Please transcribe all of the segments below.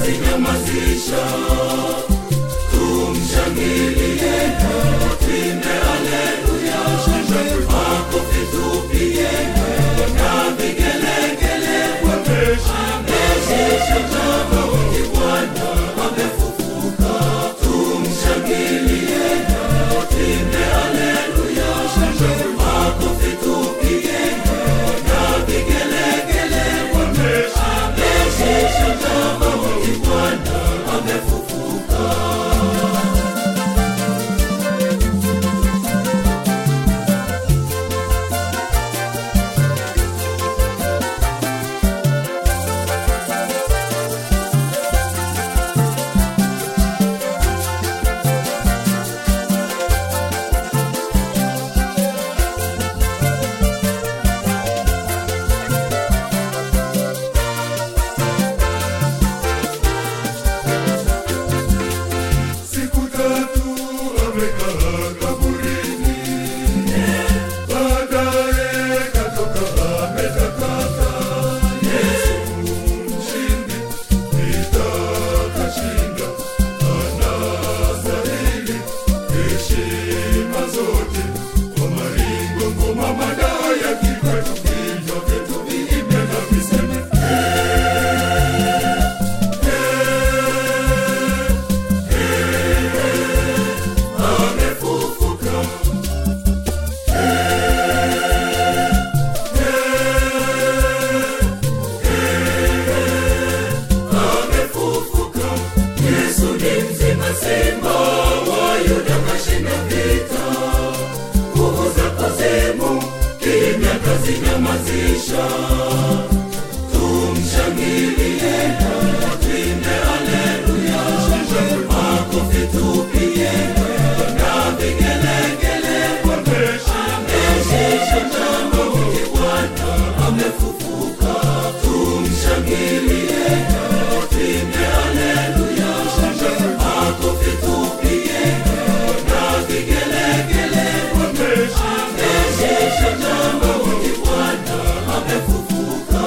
kazinyamazisha. Tumshangilie, tuimbe haleluya, makofi tupige na vigelegele. Ameshinda mauti, Bwana amefufuka. Tumshangilie, tuimbe haleluya, makofi tupige na vigelegele. Ameshinda mauti, Bwana amefufuka. Siku tatu amekaa kaburini, baadaye katoka ametakata. Yesu mshindi, vita kashinda, anastahili heshima zote. Kwa maringo, ngoma, madawa ya kikwetu, vinywa vyetu viimbe na viseme amefufuka. Amefufuka. Yesu ni mzima, simba wa Yuda kashinda vita. Nguvu za kuzimu kimya kazinyamazisha. Tumshangilie, tuimbe haleluya, makofi tupige na vigelegele. Ameshinda mauti, Bwana amefufuka. Tumshangilie, tuimbe haleluya, makofi tupige na vigelegele. Ameshinda mauti, Bwana amefufuka.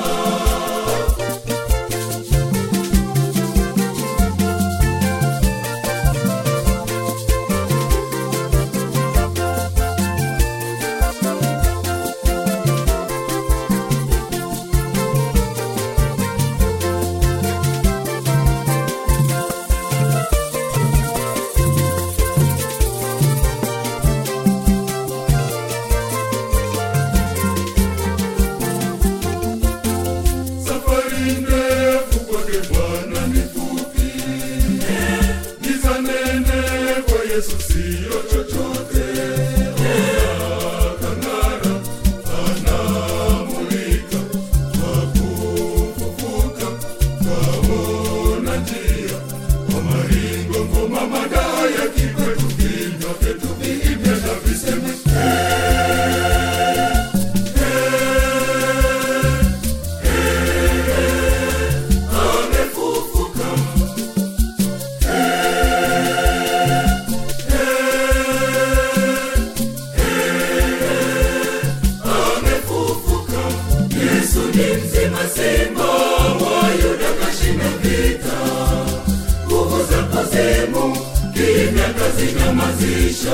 Safari ndefu kwake Bwana ni fupi, giza nene kwa Yesu siyo chochote. Anang'ara, anamulika, kwa kufufuka twaona njia. Kwa maringo, ngoma, madawa ya kikwetu, vinywa vyetu viimbe na viseme amefufuka. Amefufuka. Yesu ni mzima, simba wa Yuda kashinda vita. Nguvu za kuzimu kimya kazinyamazisha.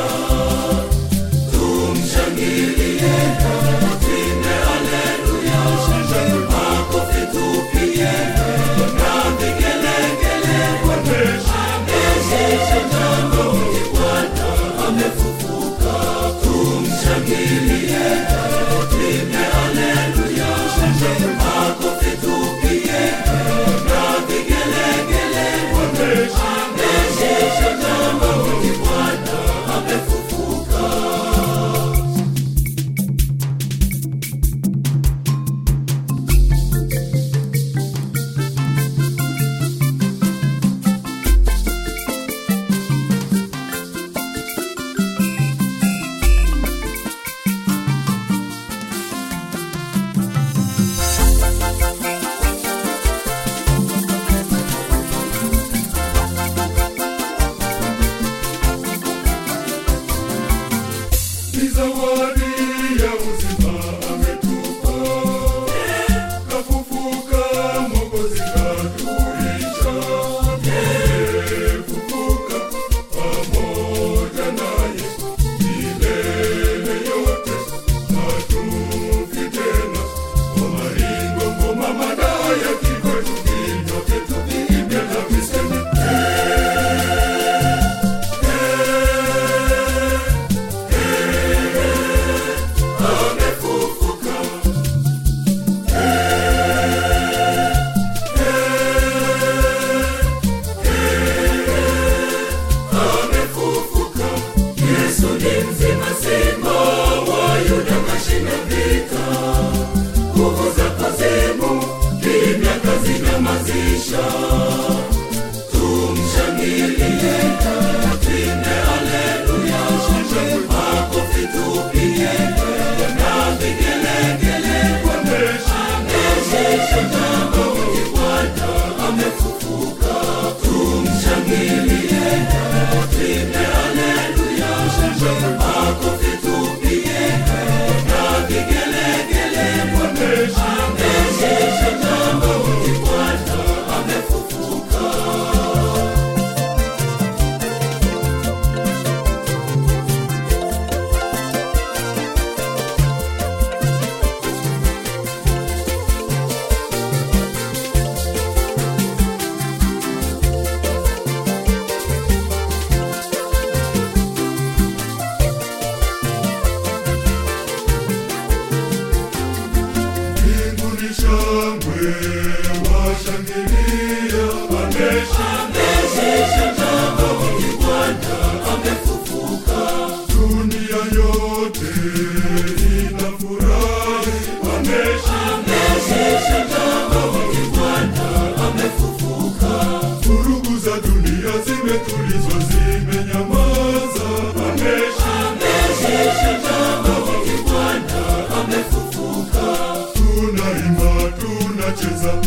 Tumshangilie, tuimbe haleluya, makofi tupige na vigelegele. Ameshinda mauti, Bwana amefufuka. Tumshangilie, tuimbe haleluya, makofi tupige na vigelegele. Ameshinda mauti, Bwana amefufuka. shangwe washangilia, ameshinda mauti, Bwana amefufuka. Dunia yote inafurahi, ameshinda mauti, Bwana amefufuka. Vurugu za dunia zimetulizwa, zimenyamaza, ameshinda mauti, Bwana amefufuka. Tunaimba, tunacheza